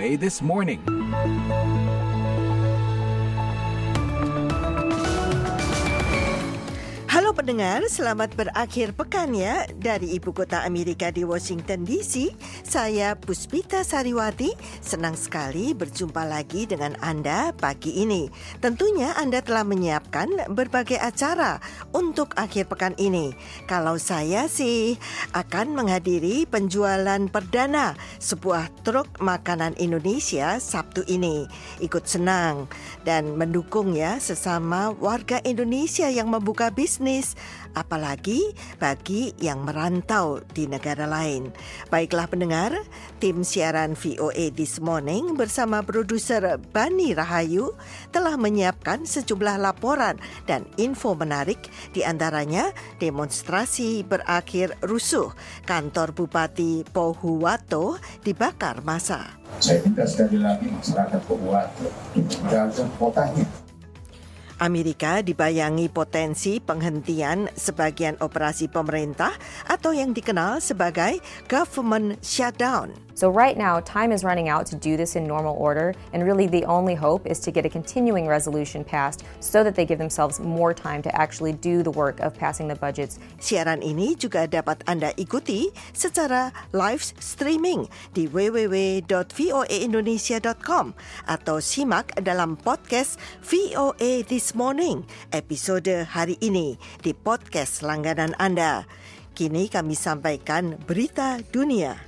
VOA This Morning. Halo pendengar, selamat berakhir pekan ya. Dari Ibu Kota Amerika di Washington DC, saya Puspita Sariwati. Senang sekali berjumpa lagi dengan Anda pagi ini. Tentunya Anda telah menyiapkan berbagai acara untuk akhir pekan ini. Kalau saya sih akan menghadiri penjualan perdana sebuah truk makanan Indonesia Sabtu ini. Ikut senang dan mendukung ya sesama warga Indonesia yang membuka bisnis, apalagi bagi yang merantau di negara lain. Baiklah pendengar, tim siaran VOA This Morning bersama produser Bani Rahayu telah menyiapkan sejumlah laporan dan info menarik, di antaranya demonstrasi berakhir rusuh, kantor Bupati Pohuwato dibakar massa. Saya minta sekali lagi masyarakat Pohuwato jaga kotanya. Amerika dibayangi potensi penghentian sebagian operasi pemerintah atau yang dikenal sebagai government shutdown. So right now, time is running out to do this in normal order, and really the only hope is to get a continuing resolution passed so that they give themselves more time to actually do the work of passing the budgets. Siaran ini juga dapat Anda ikuti secara live streaming di www.voaindonesia.com atau simak dalam podcast VOA This Morning episode hari ini di podcast langganan Anda. Kini kami sampaikan berita dunia.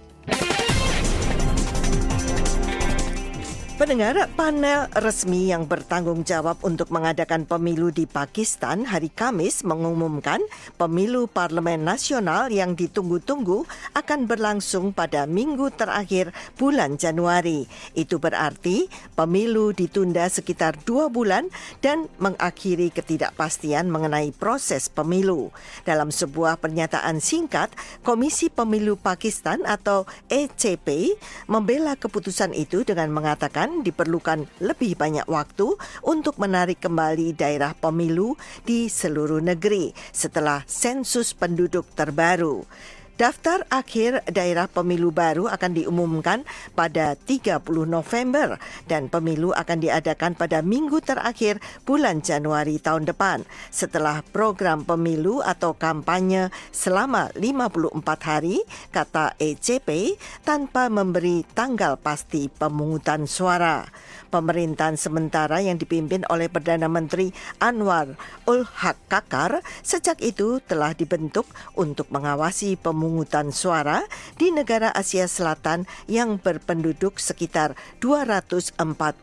Pendengar, panel resmi yang bertanggung jawab untuk mengadakan pemilu di Pakistan hari Kamis mengumumkan pemilu parlemen nasional yang ditunggu-tunggu akan berlangsung pada minggu terakhir bulan Januari. Itu berarti pemilu ditunda sekitar 2 bulan dan mengakhiri ketidakpastian mengenai proses pemilu. Dalam sebuah pernyataan singkat, Komisi Pemilu Pakistan atau ECP membela keputusan itu dengan mengatakan diperlukan lebih banyak waktu untuk menarik kembali daerah pemilu di seluruh negeri setelah sensus penduduk terbaru. Daftar akhir daerah pemilu baru akan diumumkan pada 30 November dan pemilu akan diadakan pada minggu terakhir bulan Januari tahun depan setelah program pemilu atau kampanye selama 54 hari, kata ECP, tanpa memberi tanggal pasti pemungutan suara. Pemerintahan sementara yang dipimpin oleh Perdana Menteri Anwar ul-Haq Kakar sejak itu telah dibentuk untuk mengawasi pemungutan suara di negara Asia Selatan yang berpenduduk sekitar 241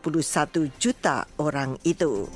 juta orang itu.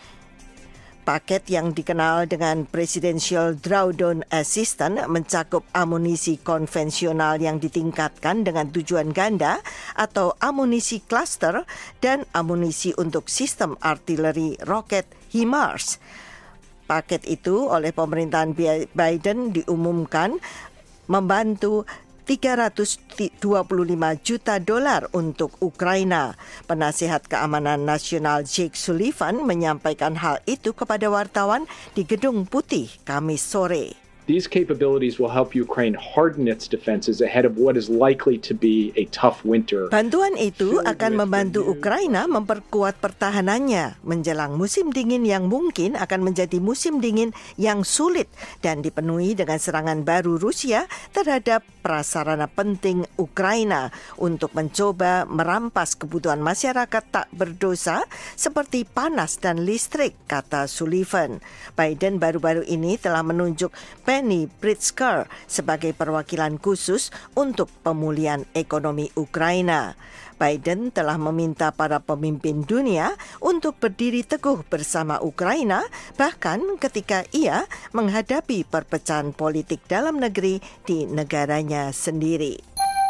Paket yang dikenal dengan Presidential Drawdown Assistance mencakup amunisi konvensional yang ditingkatkan dengan tujuan ganda atau amunisi cluster dan amunisi untuk sistem artileri roket HIMARS. Paket itu oleh pemerintahan Biden diumumkan membantu $325 juta untuk Ukraina. Penasihat Keamanan Nasional Jake Sullivan menyampaikan hal itu kepada wartawan di Gedung Putih Kamis sore. These capabilities will help Ukraine harden its defenses ahead of what is likely to be a tough winter. Bantuan itu akan membantu Ukraina memperkuat pertahanannya menjelang musim dingin yang mungkin akan menjadi musim dingin yang sulit dan dipenuhi dengan serangan baru Rusia terhadap prasarana penting Ukraina untuk mencoba merampas kebutuhan masyarakat tak berdosa seperti panas dan listrik, kata Sullivan. Biden baru-baru ini telah menunjuk Penny Pritzker sebagai perwakilan khusus untuk pemulihan ekonomi Ukraina. Biden telah meminta para pemimpin dunia untuk berdiri teguh bersama Ukraina, bahkan ketika ia menghadapi perpecahan politik dalam negeri di negaranya sendiri.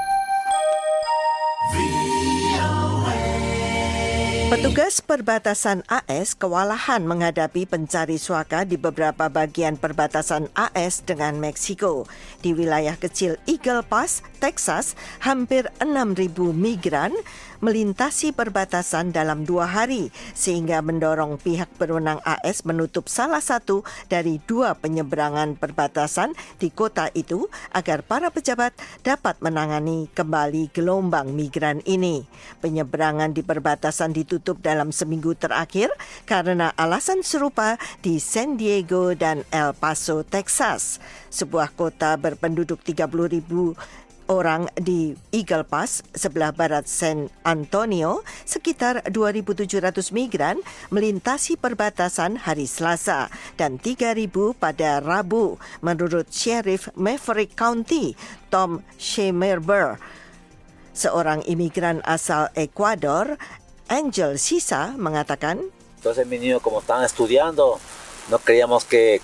Petugas perbatasan AS kewalahan menghadapi pencari suaka di beberapa bagian perbatasan AS dengan Meksiko. Di wilayah kecil Eagle Pass, Texas, hampir 6.000 migran melintasi perbatasan dalam 2 hari sehingga mendorong pihak berwenang AS menutup salah satu dari 2 penyeberangan perbatasan di kota itu agar para pejabat dapat menangani kembali gelombang migran ini. Penyeberangan di perbatasan ditutup dalam seminggu terakhir karena alasan serupa di San Diego dan El Paso, Texas. Sebuah kota berpenduduk 30,000 orang di Eagle Pass, sebelah barat San Antonio, sekitar 2.700 migran melintasi perbatasan hari Selasa dan 3.000 pada Rabu, menurut Sheriff Maverick County, Tom Schemerber. Seorang imigran asal Ekuador, Angel Sisa, mengatakan, Entonces mis niños como estaban estudiando, no queríamos que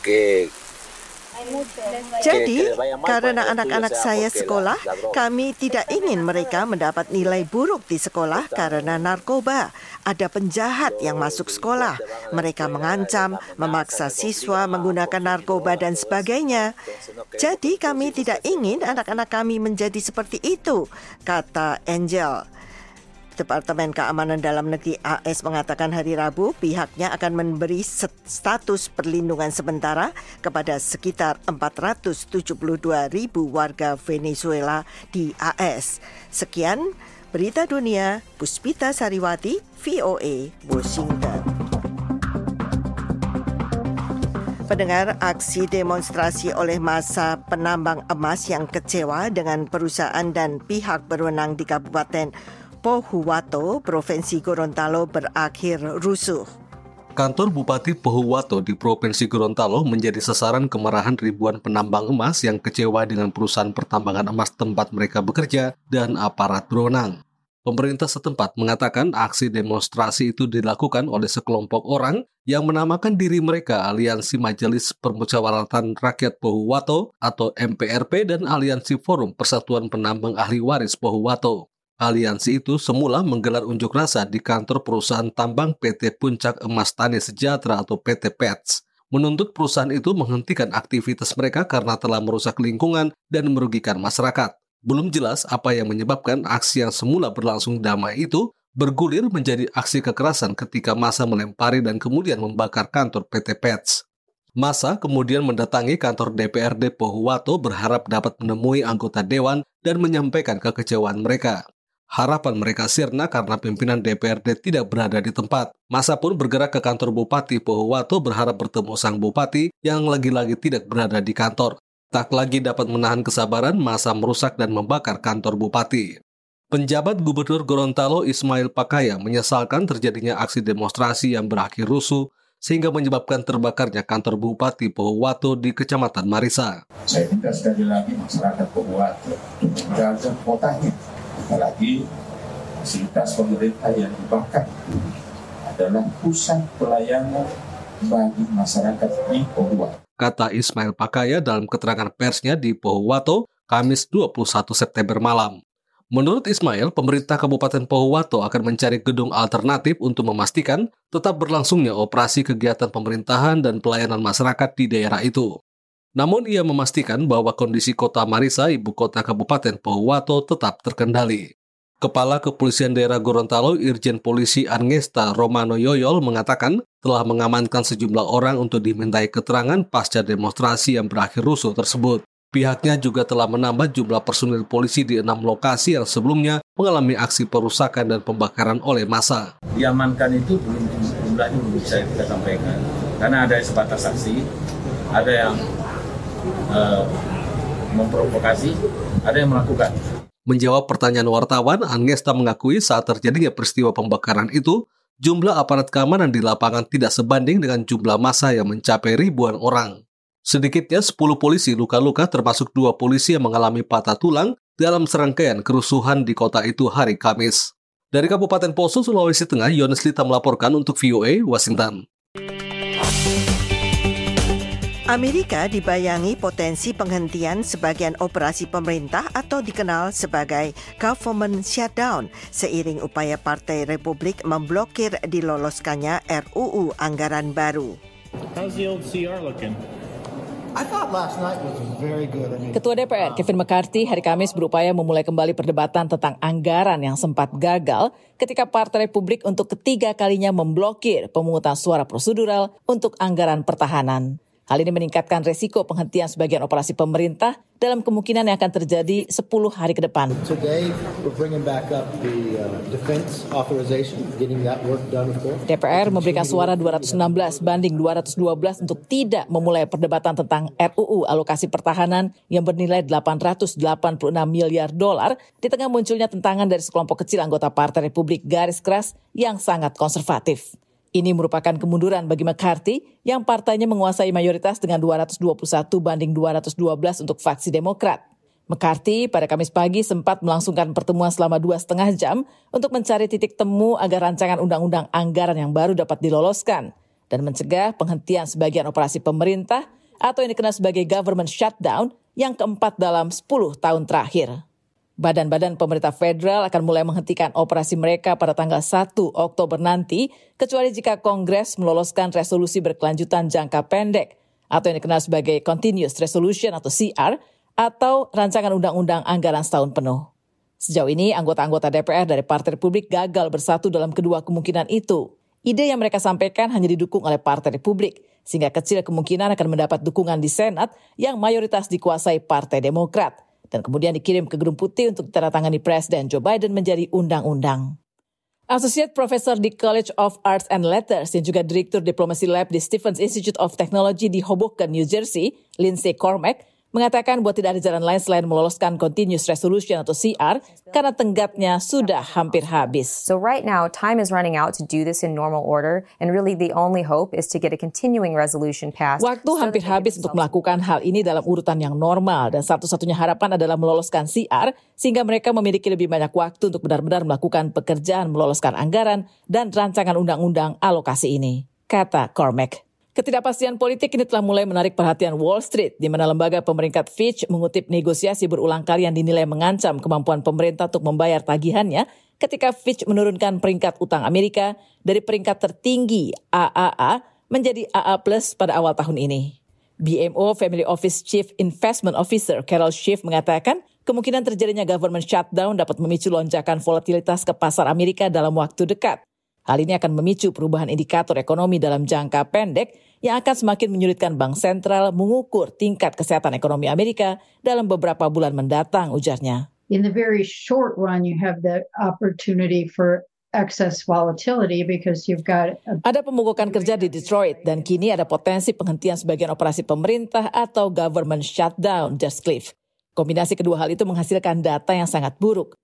jadi, karena anak-anak saya sekolah, kami tidak ingin mereka mendapat nilai buruk di sekolah karena narkoba. Ada penjahat yang masuk sekolah. Mereka mengancam, memaksa siswa menggunakan narkoba dan sebagainya. Jadi, kami tidak ingin anak-anak kami menjadi seperti itu, kata Angel. Departemen Keamanan Dalam Negeri AS mengatakan hari Rabu pihaknya akan memberi status perlindungan sementara kepada sekitar 472,000 warga Venezuela di AS. Sekian Berita Dunia, Puspita Sariwati, VOA, Washington. Pendengar, aksi demonstrasi oleh massa penambang emas yang kecewa dengan perusahaan dan pihak berwenang di Kabupaten Pohuwato, Provinsi Gorontalo berakhir rusuh. Kantor Bupati Pohuwato di Provinsi Gorontalo menjadi sasaran kemarahan ribuan penambang emas yang kecewa dengan perusahaan pertambangan emas tempat mereka bekerja dan aparat berwenang. Pemerintah setempat mengatakan aksi demonstrasi itu dilakukan oleh sekelompok orang yang menamakan diri mereka Aliansi Majelis Permusyawaratan Rakyat Pohuwato atau MPRP dan Aliansi Forum Persatuan Penambang Ahli Waris Pohuwato. Aliansi itu semula menggelar unjuk rasa di kantor perusahaan tambang PT Puncak Emas Tani Sejahtera atau PT PETS, menuntut perusahaan itu menghentikan aktivitas mereka karena telah merusak lingkungan dan merugikan masyarakat. Belum jelas apa yang menyebabkan aksi yang semula berlangsung damai itu bergulir menjadi aksi kekerasan ketika massa melempari dan kemudian membakar kantor PT PETS. Massa kemudian mendatangi kantor DPRD Pohuwato berharap dapat menemui anggota dewan dan menyampaikan kekecewaan mereka. Harapan mereka sirna karena pimpinan DPRD tidak berada di tempat. Massa pun bergerak ke kantor Bupati Pohuwato berharap bertemu sang bupati yang lagi-lagi tidak berada di kantor. Tak lagi dapat menahan kesabaran, massa merusak dan membakar kantor bupati. Penjabat Gubernur Gorontalo Ismail Pakaya menyesalkan terjadinya aksi demonstrasi yang berakhir rusuh sehingga menyebabkan terbakarnya kantor Bupati Pohuwato di Kecamatan Marisa. Saya minta sekali lagi masyarakat Pohuwato menjaga kotanya. Apalagi fasilitas pemerintah yang dibakar adalah pusat pelayanan bagi masyarakat di Pohuwato. Kata Ismail Pakaya dalam keterangan persnya di Pohuwato, Kamis 21 September malam. Menurut Ismail, pemerintah Kabupaten Pohuwato akan mencari gedung alternatif untuk memastikan tetap berlangsungnya operasi kegiatan pemerintahan dan pelayanan masyarakat di daerah itu. Namun ia memastikan bahwa kondisi kota Marisa, ibu kota Kabupaten Pohuwato, tetap terkendali. Kepala Kepolisian Daerah Gorontalo Irjen Polisi Angesta Romano Yoyol mengatakan telah mengamankan sejumlah orang untuk dimintai keterangan pasca demonstrasi yang berakhir rusuh tersebut. Pihaknya juga telah menambah jumlah personil polisi di 6 lokasi yang sebelumnya mengalami aksi perusakan dan pembakaran oleh massa. Diamankan itu jumlahnya belum bisa kita sampaikan karena ada sebatas saksi, ada yang memprovokasi, ada yang melakukan. Menjawab pertanyaan wartawan, Angesta mengakui saat terjadinya peristiwa pembakaran itu, jumlah aparat keamanan di lapangan tidak sebanding dengan jumlah massa yang mencapai ribuan orang. Sedikitnya 10 polisi luka-luka termasuk 2 polisi yang mengalami patah tulang dalam serangkaian kerusuhan di kota itu hari Kamis. Dari Kabupaten Poso, Sulawesi Tengah, Yones Lita melaporkan untuk VOA, Washington. Amerika dibayangi potensi penghentian sebagian operasi pemerintah atau dikenal sebagai government shutdown seiring upaya Partai Republik memblokir diloloskannya RUU anggaran baru. How's the old CR looking? Ketua DPR Kevin McCarthy hari Kamis berupaya memulai kembali perdebatan tentang anggaran yang sempat gagal ketika Partai Republik untuk ketiga kalinya memblokir pemungutan suara prosedural untuk anggaran pertahanan. Hal ini meningkatkan resiko penghentian sebagian operasi pemerintah dalam kemungkinan yang akan terjadi 10 hari ke depan. DPR memberikan suara 216 banding 212 untuk tidak memulai perdebatan tentang RUU alokasi pertahanan yang bernilai 886 miliar dolar di tengah munculnya tentangan dari sekelompok kecil anggota Partai Republik garis keras yang sangat konservatif. Ini merupakan kemunduran bagi McCarthy yang partainya menguasai mayoritas dengan 221 banding 212 untuk faksi Demokrat. McCarthy pada Kamis pagi sempat melangsungkan pertemuan selama 2,5 jam untuk mencari titik temu agar rancangan undang-undang anggaran yang baru dapat diloloskan dan mencegah penghentian sebagian operasi pemerintah atau yang dikenal sebagai government shutdown yang keempat dalam 10 tahun terakhir. Badan-badan pemerintah federal akan mulai menghentikan operasi mereka pada tanggal 1 Oktober nanti, kecuali jika Kongres meloloskan resolusi berkelanjutan jangka pendek atau yang dikenal sebagai Continuous Resolution atau CR, atau rancangan undang-undang anggaran setahun penuh. Sejauh ini, anggota-anggota DPR dari Partai Republik gagal bersatu dalam kedua kemungkinan itu. Ide yang mereka sampaikan hanya didukung oleh Partai Republik, sehingga kecil kemungkinan akan mendapat dukungan di Senat yang mayoritas dikuasai Partai Demokrat, dan kemudian dikirim ke Gedung Putih untuk ditandatangani Presiden Joe Biden menjadi undang-undang. Associate Professor di College of Arts and Letters yang juga Direktur Diplomasi Lab di Stevens Institute of Technology di Hoboken, New Jersey, Lindsay Cormack, mengatakan bahwa tidak ada jalan lain selain meloloskan Continuous Resolution atau CR karena tenggatnya sudah hampir habis. So right now, time is running out to do this in normal order, and really the only hope is to get a continuing resolution passed. Waktu hampir habis untuk melakukan hal ini dalam urutan yang normal, dan satu-satunya harapan adalah meloloskan CR sehingga mereka memiliki lebih banyak waktu untuk benar-benar melakukan pekerjaan meloloskan anggaran dan rancangan undang-undang alokasi ini, kata Cormack. Ketidakpastian politik ini telah mulai menarik perhatian Wall Street, di mana lembaga pemeringkat Fitch mengutip negosiasi berulang kali yang dinilai mengancam kemampuan pemerintah untuk membayar tagihannya ketika Fitch menurunkan peringkat utang Amerika dari peringkat tertinggi AAA menjadi AA+ pada awal tahun ini. BMO Family Office Chief Investment Officer Carol Schiff mengatakan kemungkinan terjadinya government shutdown dapat memicu lonjakan volatilitas ke pasar Amerika dalam waktu dekat. Hal ini akan memicu perubahan indikator ekonomi dalam jangka pendek yang akan semakin menyulitkan bank sentral mengukur tingkat kesehatan ekonomi Amerika dalam beberapa bulan mendatang, ujarnya. In the very short run, you have the opportunity for excess volatility because you've got Ada pembukukan kerja di Detroit dan kini ada potensi penghentian sebagian operasi pemerintah atau government shutdown, Just Cliff. Kombinasi kedua hal itu menghasilkan data yang sangat buruk.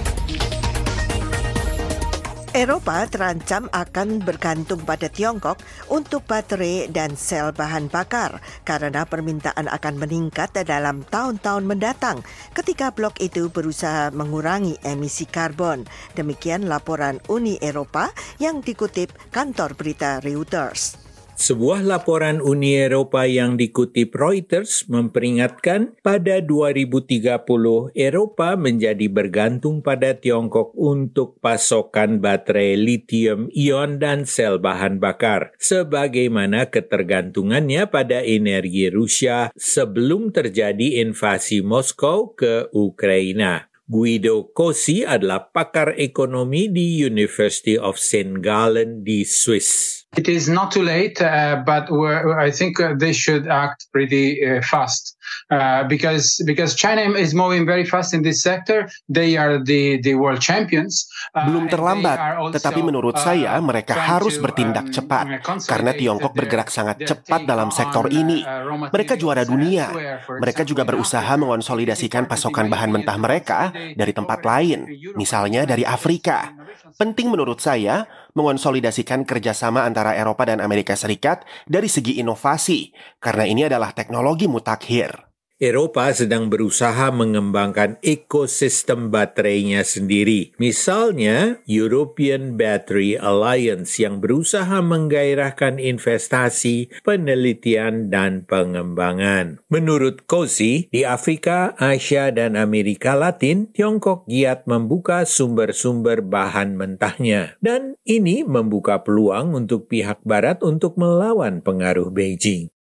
Eropa terancam akan bergantung pada Tiongkok untuk baterai dan sel bahan bakar karena permintaan akan meningkat dalam tahun-tahun mendatang ketika blok itu berusaha mengurangi emisi karbon. Demikian laporan Uni Eropa yang dikutip kantor berita Reuters. Sebuah laporan Uni Eropa yang dikutip Reuters memperingatkan pada 2030 Eropa menjadi bergantung pada Tiongkok untuk pasokan baterai lithium-ion dan sel bahan bakar, sebagaimana ketergantungannya pada energi Rusia sebelum terjadi invasi Moskow ke Ukraina. Guido Cosi adalah pakar ekonomi di University of St. Gallen di Swiss. It is not too late, but I think they should act pretty fast because China is moving very fast in this sector. They are the world champions. Belum terlambat, tetapi menurut saya mereka harus bertindak cepat karena Tiongkok bergerak sangat cepat dalam sektor ini. Mereka juara dunia. Mereka juga berusaha mengonsolidasikan pasokan bahan mentah mereka dari tempat lain, misalnya dari Afrika. Penting menurut saya mengonsolidasikan kerjasama antara Eropa dan Amerika Serikat dari segi inovasi, karena ini adalah teknologi mutakhir. Eropa sedang berusaha mengembangkan ekosistem baterainya sendiri. Misalnya, European Battery Alliance yang berusaha menggairahkan investasi, penelitian, dan pengembangan. Menurut Cosi, di Afrika, Asia, dan Amerika Latin, Tiongkok giat membuka sumber-sumber bahan mentahnya. Dan ini membuka peluang untuk pihak Barat untuk melawan pengaruh Beijing.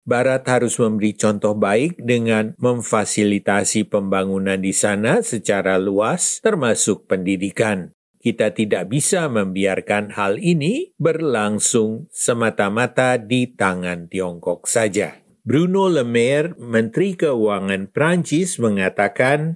Barat harus memberi contoh baik dengan memfasilitasi pembangunan di sana secara luas, termasuk pendidikan. Kita tidak bisa membiarkan hal ini berlangsung semata-mata di tangan Tiongkok saja. Bruno Le Maire, Menteri Keuangan Prancis, mengatakan,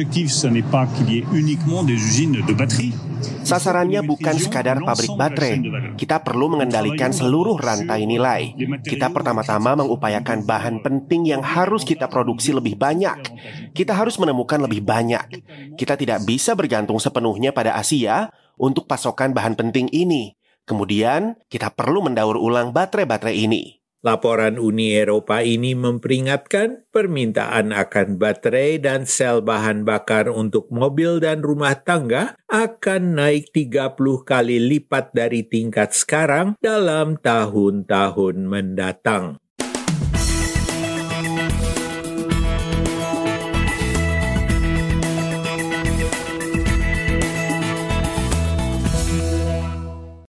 sasarannya bukan sekadar pabrik baterai. Kita perlu mengendalikan seluruh rantai nilai. Kita pertama-tama mengupayakan bahan penting yang harus kita produksi lebih banyak. Kita harus menemukan lebih banyak. Kita tidak bisa bergantung sepenuhnya pada Asia untuk pasokan bahan penting ini. Kemudian, kita perlu mendaur ulang baterai-baterai ini. Laporan Uni Eropa ini memperingatkan permintaan akan baterai dan sel bahan bakar untuk mobil dan rumah tangga akan naik 30 kali lipat dari tingkat sekarang dalam tahun-tahun mendatang.